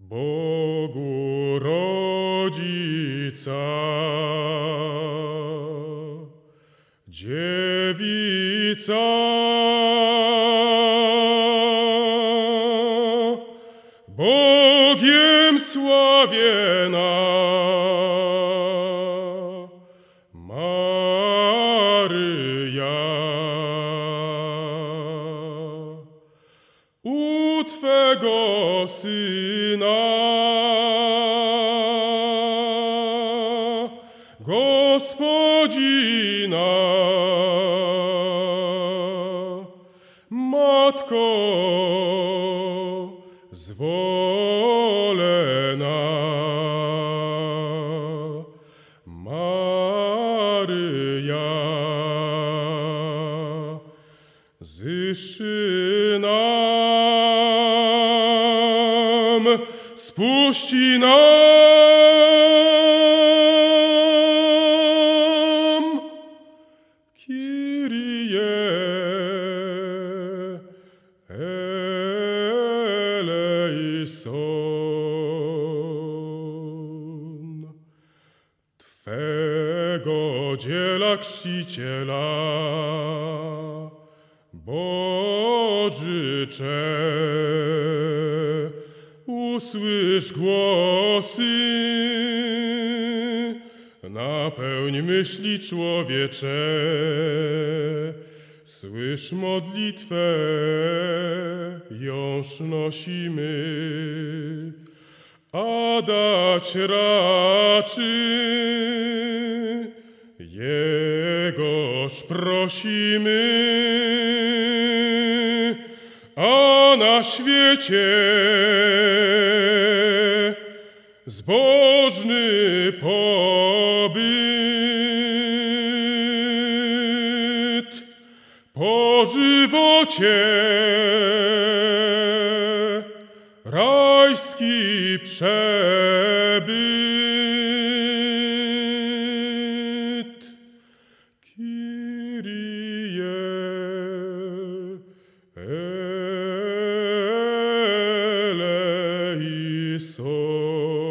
Bogu rodzica, dziewica, Bogiem sławiena, Maryja. U Twego Syna, Gospodzina, Matko zwolena, Maryja, zyszy nam, spuści nam, Kyrie eleison. Twego dziela chrzciciela, Boży cze, usłysz głosy, napełń myśli człowiecze, słysz modlitwę, jąż nosimy, a dać raczy, Jegoż prosimy, a na świecie zbożny pobyt, po żywocie rajski przebyt. Kyrie eleison.